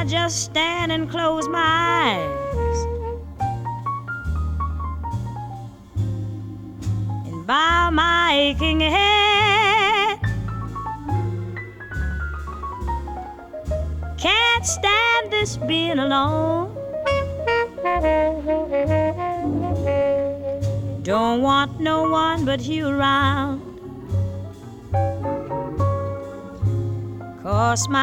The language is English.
just stand and close my eyes and bow my aching head. Can't stand this being alone. Don't want no one but you around. 'Cause my